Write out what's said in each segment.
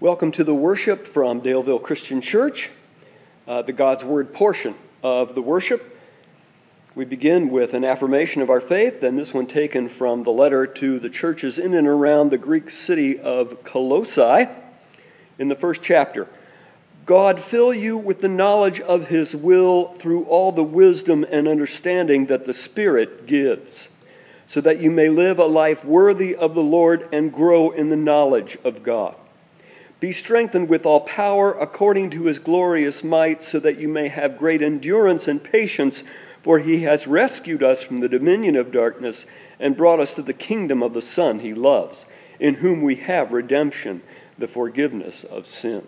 Welcome to the worship from Daleville Christian Church, the God's Word portion of the worship. We begin with an affirmation of our faith, and this one taken from the letter to the churches in and around the Greek city of Colossae in the first chapter. God fill you with the knowledge of His will through all the wisdom and understanding that the Spirit gives, so that you may live a life worthy of the Lord and grow in the knowledge of God. Be strengthened with all power according to His glorious might, so that you may have great endurance and patience, for He has rescued us from the dominion of darkness and brought us to the kingdom of the Son He loves, in whom we have redemption, the forgiveness of sins.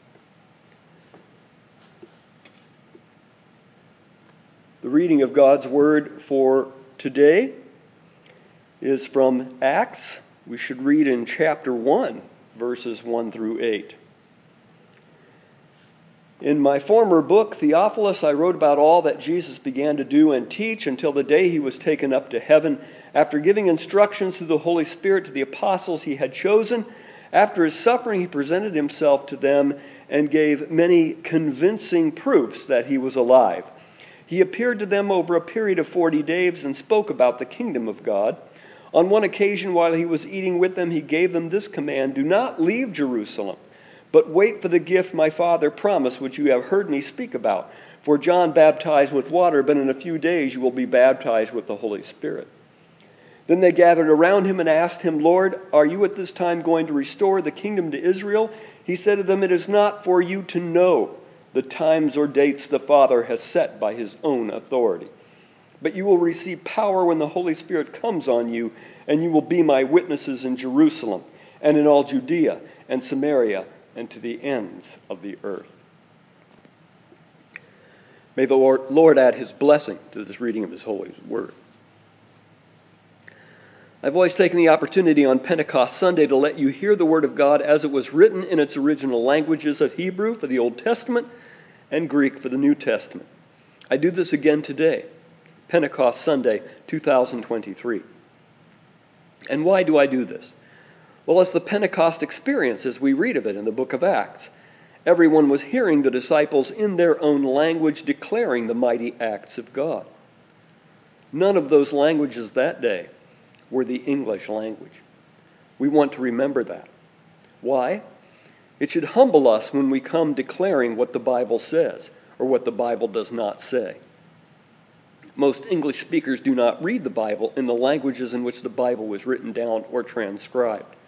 The reading of God's Word for today is from Acts. We should read in chapter 1. Verses 1 through 8. In my former book, Theophilus, I wrote about all that Jesus began to do and teach until the day He was taken up to heaven, after giving instructions through the Holy Spirit to the apostles He had chosen. After His suffering, He presented Himself to them and gave many convincing proofs that He was alive. He appeared to them over a period of 40 days and spoke about the kingdom of God. On one occasion, while He was eating with them, He gave them this command: "Do not leave Jerusalem, but wait for the gift my Father promised, which you have heard me speak about. For John baptized with water, but in a few days you will be baptized with the Holy Spirit." Then they gathered around Him and asked Him, "Lord, are you at this time going to restore the kingdom to Israel?" He said to them, "It is not for you to know the times or dates the Father has set by His own authority. But you will receive power when the Holy Spirit comes on you, and you will be my witnesses in Jerusalem and in all Judea and Samaria and to the ends of the earth." May the Lord add His blessing to this reading of His holy word. I've always taken the opportunity on Pentecost Sunday to let you hear the Word of God as it was written in its original languages of Hebrew for the Old Testament and Greek for the New Testament. I do this again today, Pentecost Sunday, 2023. And why do I do this? Well, it's the Pentecost experience as we read of it in the book of Acts. Everyone was hearing the disciples in their own language declaring the mighty acts of God. None of those languages that day were the English language. We want to remember that. Why? It should humble us when we come declaring what the Bible says or what the Bible does not say. Most English speakers do not read the Bible in the languages in which the Bible was written down or transcribed.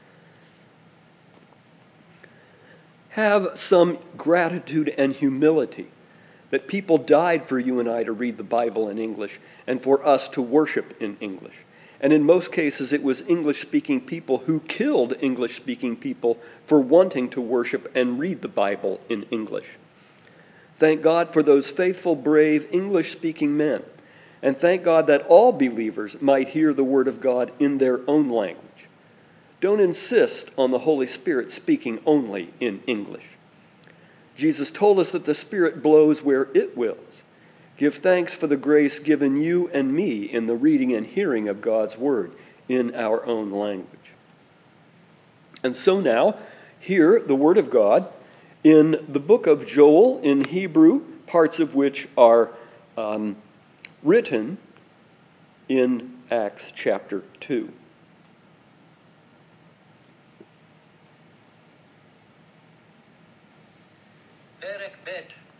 Have some gratitude and humility that people died for you and I to read the Bible in English and for us to worship in English. And in most cases, it was English-speaking people who killed English-speaking people for wanting to worship and read the Bible in English. Thank God for those faithful, brave English-speaking men. And thank God that all believers might hear the Word of God in their own language. Don't insist on the Holy Spirit speaking only in English. Jesus told us that the Spirit blows where it wills. Give thanks for the grace given you and me in the reading and hearing of God's Word in our own language. And so now, hear the Word of God in the book of Joel in Hebrew, parts of which are written in Acts chapter 2. פרק ב'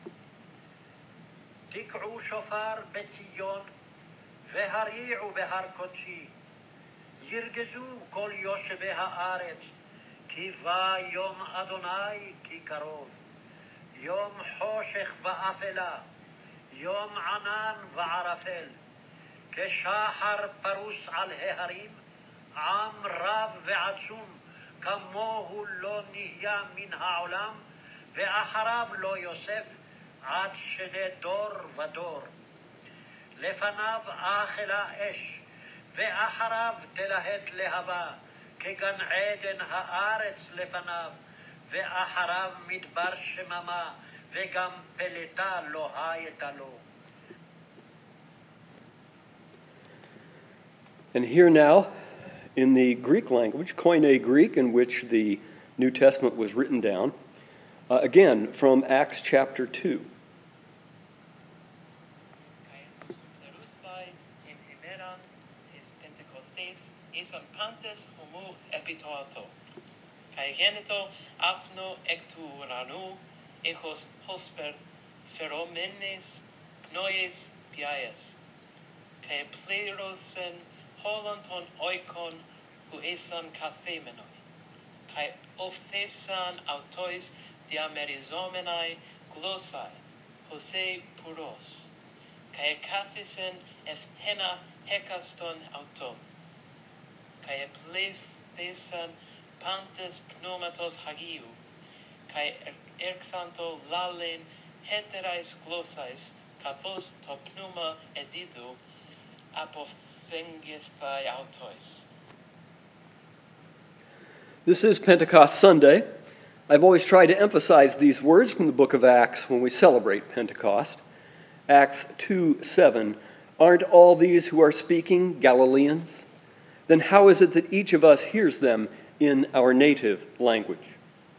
תקעו שופר בציון והריעו בהר קודשי, ירגזו כל יושבי הארץ, כי בא יום אדוני כי קרוב, יום חושך ואפלה, יום ענן וערפל, כשחר פרוס על ההרים, עם רב ועצום, כמוהו לא נהיה מן העולם, ואחריו לא יוסף, עד שני דור ודור. לפניו אכלה אש, ואחריו תלהט להבה, כגן עדן הארץ לפניו, ואחריו מדבר שממה, וגם פלטה לא הייתה לו. And here now, in the Greek language, Koine Greek, in which the New Testament was written down. Again, from Acts chapter 2. Kai ofesan autois diamerizomenai glossai, Jose puros, kai kathisen ef hena hekaston auton, kai plethesan pantes pneumatos hagiu, kai erxanto lalen heterais glossais, kathos to pneuma edidu, apophengestai autois. This is Pentecost Sunday. I've always tried to emphasize these words from the book of Acts when we celebrate Pentecost. Acts 2:7. Aren't all these who are speaking Galileans? Then how is it that each of us hears them in our native language?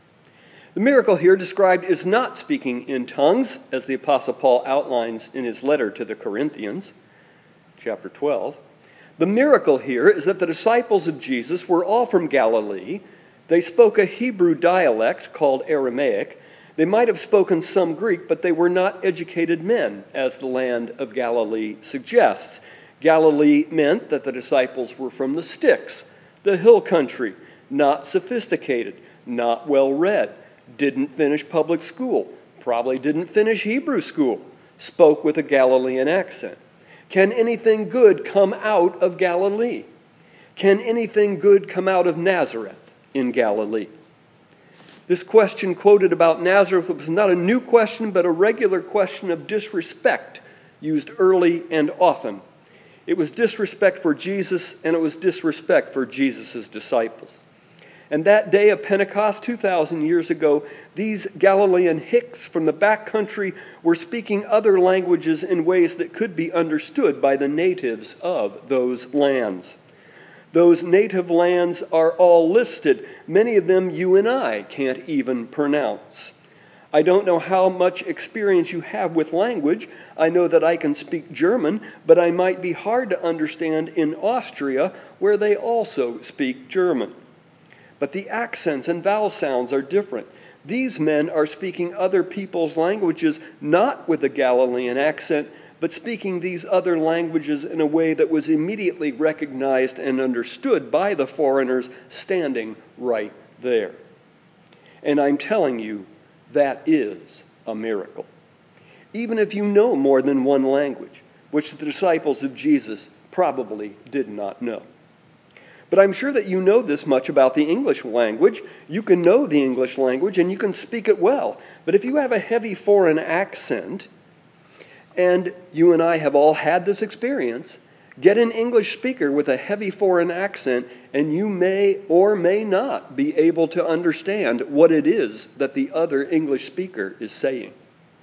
The miracle here described is not speaking in tongues, as the Apostle Paul outlines in his letter to the Corinthians, chapter 12. The miracle here is that the disciples of Jesus were all from Galilee. They spoke a Hebrew dialect called Aramaic. They might have spoken some Greek, but they were not educated men, as the land of Galilee suggests. Galilee meant that the disciples were from the sticks, the hill country, not sophisticated, not well-read, didn't finish public school, probably didn't finish Hebrew school, spoke with a Galilean accent. Can anything good come out of Galilee? Can anything good come out of Nazareth in Galilee? This question quoted about Nazareth was not a new question, but a regular question of disrespect used early and often. It was disrespect for Jesus, and it was disrespect for Jesus' disciples. And that day of Pentecost, 2,000 years ago, these Galilean Hicks from the backcountry were speaking other languages in ways that could be understood by the natives of those lands. Those native lands are all listed. Many of them you and I can't even pronounce. I don't know how much experience you have with language. I know that I can speak German, but I might be hard to understand in Austria, where they also speak German. But the accents and vowel sounds are different. These men are speaking other people's languages, not with a Galilean accent, but speaking these other languages in a way that was immediately recognized and understood by the foreigners standing right there. And I'm telling you, that is a miracle. Even if you know more than one language, which the disciples of Jesus probably did not know. But I'm sure that you know this much about the English language. You can know the English language and you can speak it well. But if you have a heavy foreign accent, and you and I have all had this experience, get an English speaker with a heavy foreign accent and you may or may not be able to understand what it is that the other English speaker is saying.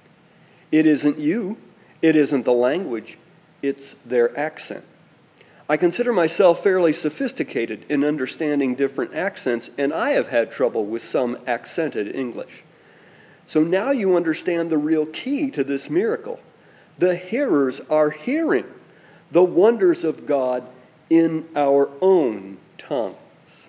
It isn't you, it isn't the language, it's their accent. I consider myself fairly sophisticated in understanding different accents, and I have had trouble with some accented English. So now you understand the real key to this miracle. The hearers are hearing the wonders of God in our own tongues.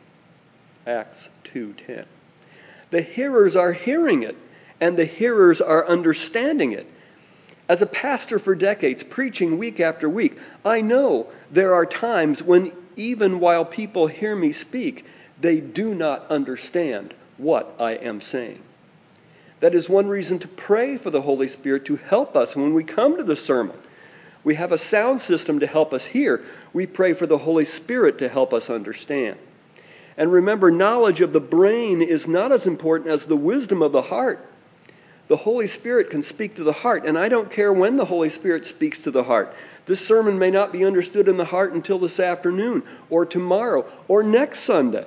Acts 2:10. The hearers are hearing it, and the hearers are understanding it. As a pastor for decades, preaching week after week, I know there are times when even while people hear me speak, they do not understand what I am saying. That is one reason to pray for the Holy Spirit to help us when we come to the sermon. We have a sound system to help us hear. We pray for the Holy Spirit to help us understand. And remember, knowledge of the brain is not as important as the wisdom of the heart. The Holy Spirit can speak to the heart, and I don't care when the Holy Spirit speaks to the heart. This sermon may not be understood in the heart until this afternoon, or tomorrow, or next Sunday.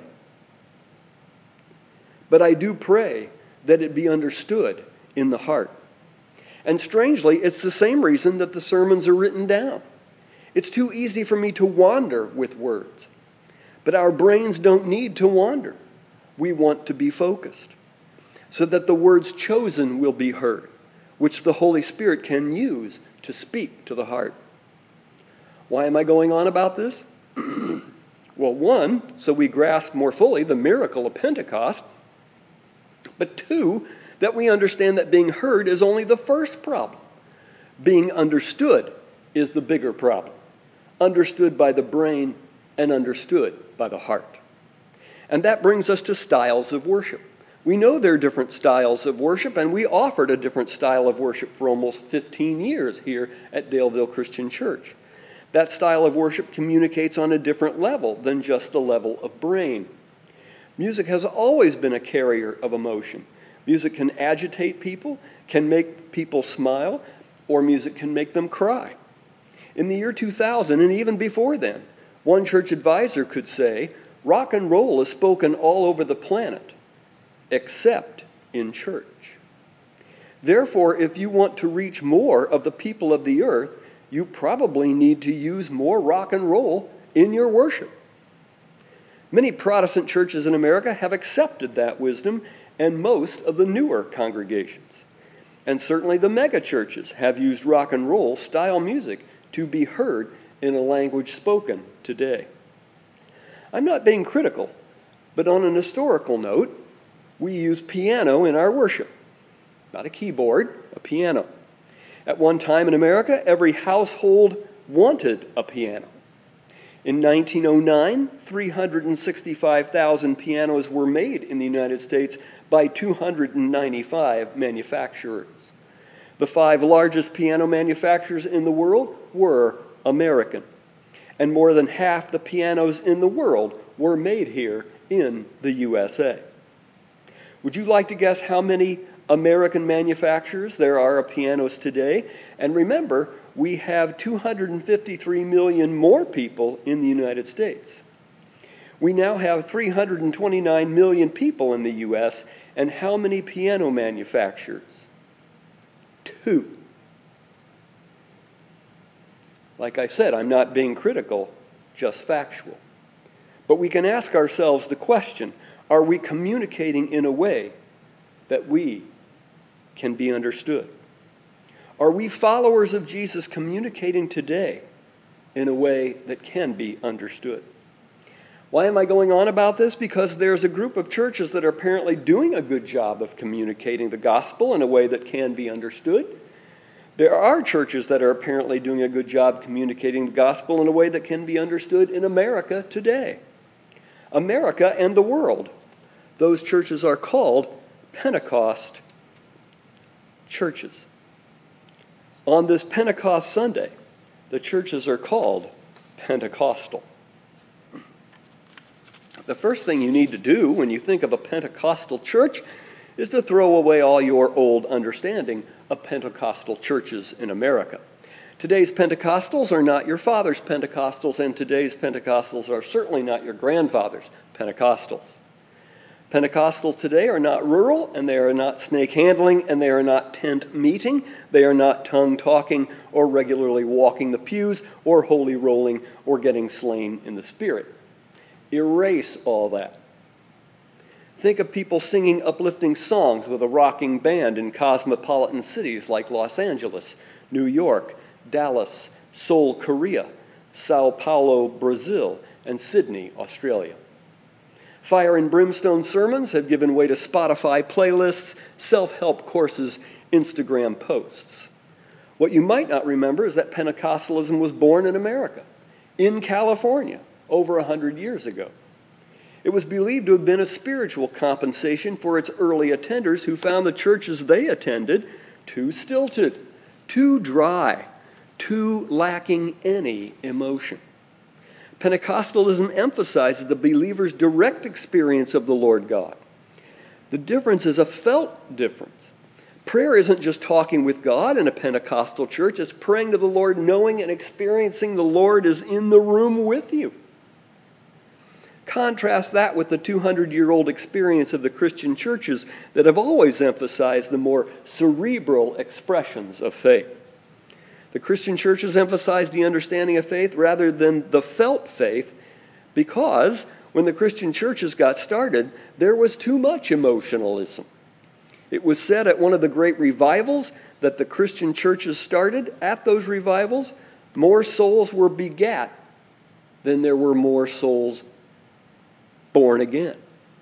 But I do pray that it be understood in the heart. And strangely, it's the same reason that the sermons are written down. It's too easy for me to wander with words. But our brains don't need to wander. We want to be focused so that the words chosen will be heard, which the Holy Spirit can use to speak to the heart. Why am I going on about this? Well, one, so we grasp more fully the miracle of Pentecost, but two, that we understand that being heard is only the first problem. Being understood is the bigger problem. Understood by the brain and understood by the heart. And that brings us to styles of worship. We know there are different styles of worship, and we offered a different style of worship for almost 15 years here at Daleville Christian Church. That style of worship communicates on a different level than just the level of brain. Music has always been a carrier of emotion. Music can agitate people, can make people smile, or music can make them cry. In the year 2000, and even before then, one church advisor could say, rock and roll is spoken all over the planet, except in church. Therefore, if you want to reach more of the people of the earth, you probably need to use more rock and roll in your worship. Many Protestant churches in America have accepted that wisdom, and most of the newer congregations. And certainly the mega churches have used rock and roll style music to be heard in a language spoken today. I'm not being critical, but on an historical note, we use piano in our worship. Not a keyboard, a piano. At one time in America, every household wanted a piano. In 1909, 365,000 pianos were made in the United States by 295 manufacturers. The 5 largest piano manufacturers in the world were American, and more than half the pianos in the world were made here in the USA. Would you like to guess how many American manufacturers there are of pianos today? And remember, we have 253 million more people in the United States. We now have 329 million people in the U.S., and how many piano manufacturers? 2. Like I said, I'm not being critical, just factual. But we can ask ourselves the question, are we communicating in a way that we can be understood? Are we followers of Jesus communicating today in a way that can be understood? Why am I going on about this? Because there's a group of churches that are apparently doing a good job of communicating the gospel in a way that can be understood. There are churches that are apparently doing a good job communicating the gospel in a way that can be understood in America today. America and the world. Those churches are called Pentecost churches. On this Pentecost Sunday, the churches are called Pentecostal. The first thing you need to do when you think of a Pentecostal church is to throw away all your old understanding of Pentecostal churches in America. Today's Pentecostals are not your father's Pentecostals, and today's Pentecostals are certainly not your grandfather's Pentecostals. Pentecostals today are not rural, and they are not snake handling, and they are not tent meeting. They are not tongue talking or regularly walking the pews or holy rolling or getting slain in the Spirit. Erase all that. Think of people singing uplifting songs with a rocking band in cosmopolitan cities like Los Angeles, New York, Dallas, Seoul, Korea, Sao Paulo, Brazil, and Sydney, Australia. Fire and brimstone sermons have given way to Spotify playlists, self-help courses, Instagram posts. What you might not remember is that Pentecostalism was born in America, in California, over 100 years ago. It was believed to have been a spiritual compensation for its early attenders who found the churches they attended too stilted, too dry, too lacking any emotion. Pentecostalism emphasizes the believer's direct experience of the Lord God. The difference is a felt difference. Prayer isn't just talking with God in a Pentecostal church, it's praying to the Lord knowing and experiencing the Lord is in the room with you. Contrast that with the 200-year-old experience of the Christian churches that have always emphasized the more cerebral expressions of faith. The Christian churches emphasize the understanding of faith rather than the felt faith because When the Christian churches got started, there was too much emotionalism. It was said at one of the great revivals that the Christian churches started, at those revivals, more souls were begat than there were more souls born again.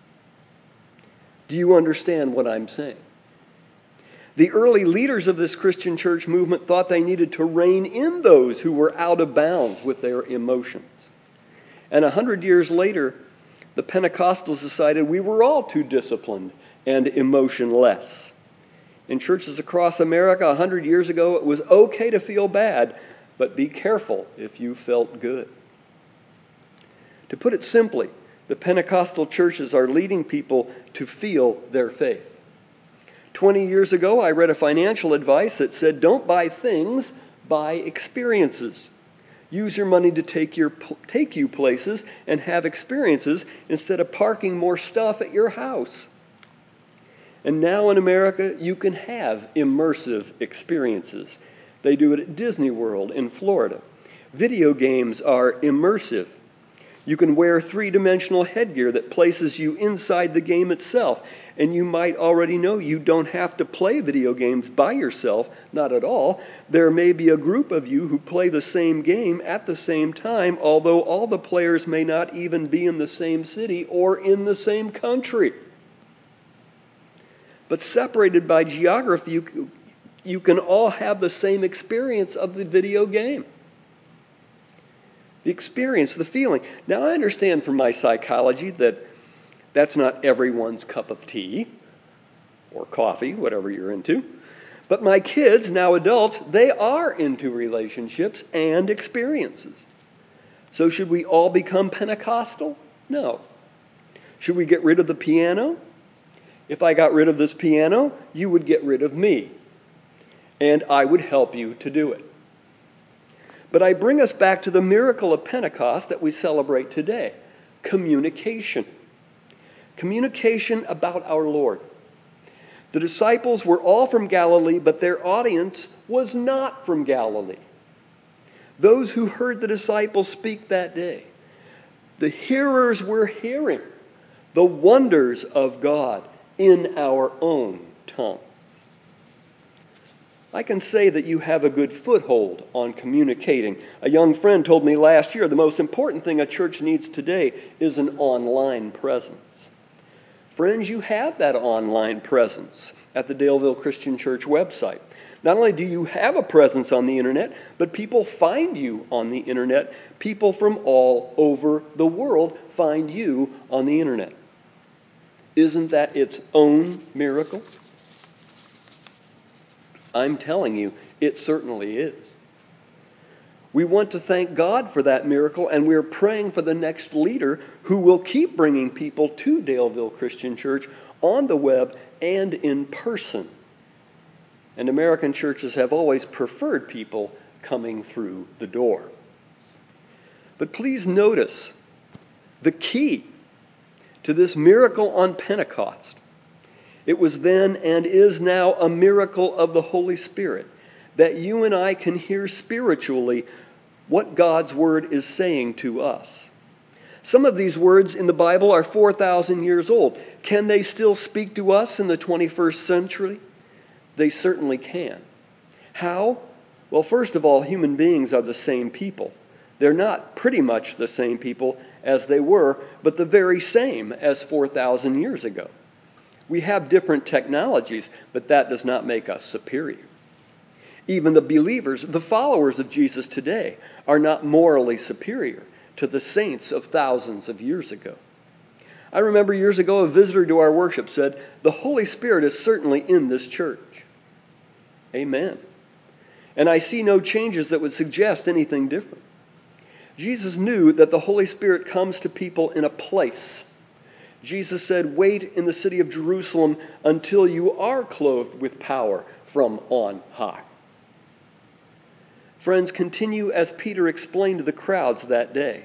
Do you understand what I'm saying? The early leaders of this Christian church movement thought they needed to rein in those who were out of bounds with their emotions. And 100 years later, the Pentecostals decided we were all too disciplined and emotionless. In churches across America 100 years ago, it was okay to feel bad, but be careful if you felt good. To put it simply, the Pentecostal churches are leading people to feel their faith. 20 years ago, I read a financial advice that said, don't buy things, buy experiences. Use your money to take you places and have experiences instead of parking more stuff at your house. And now in America, you can have immersive experiences. They do it at Disney World in Florida. Video games are immersive. You can wear three-dimensional headgear that places you inside the game itself. And you might already know you don't have to play video games by yourself, not at all. There may be a group of you who play the same game at the same time, although all the players may not even be in the same city or in the same country. But separated by geography, you can all have the same experience of the video game. The experience, the feeling. Now, I understand from my psychology that that's not everyone's cup of tea or coffee, whatever you're into. But my kids, now adults, they are into relationships and experiences. So should we all become Pentecostal? No. Should we get rid of the piano? If I got rid of this piano, you would get rid of me. And I would help you to do it. But I bring us back to the miracle of Pentecost that we celebrate today. Communication. Communication about our Lord. The disciples were all from Galilee, but their audience was not from Galilee. Those who heard the disciples speak that day, the hearers were hearing the wonders of God in our own tongue. I can say that you have a good foothold on communicating. A young friend told me last year the most important thing a church needs today is an online presence. Friends, you have that online presence at the Daleville Christian Church website. Not only do you have a presence on the internet, but people find you on the internet. People from all over the world find you on the internet. Isn't that its own miracle? I'm telling you, it certainly is. We want to thank God for that miracle, and we're praying for the next leader who will keep bringing people to Daleville Christian Church on the web and in person. And American churches have always preferred people coming through the door. But please notice the key to this miracle on Pentecost. It was then and is now a miracle of the Holy Spirit, that you and I can hear spiritually what God's Word is saying to us. Some of these words in the Bible are 4,000 years old. Can they still speak to us in the 21st century? They certainly can. How? Well, first of all, human beings are the same people. They're not pretty much the same people as they were, but the very same as 4,000 years ago. We have different technologies, but that does not make us superior. Even the believers, the followers of Jesus today, are not morally superior to the saints of thousands of years ago. I remember years ago a visitor to our worship said, "The Holy Spirit is certainly in this church." Amen. And I see no changes that would suggest anything different. Jesus knew that the Holy Spirit comes to people in a place. Jesus said, "Wait in the city of Jerusalem until you are clothed with power from on high." Friends, continue as Peter explained to the crowds that day.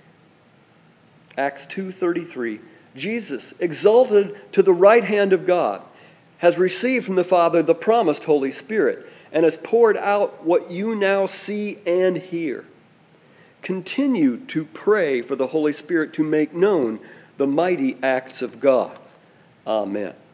Acts 2:33, Jesus, exalted to the right hand of God, has received from the Father the promised Holy Spirit and has poured out what you now see and hear. continue to pray for the Holy Spirit to make known the mighty acts of God. Amen.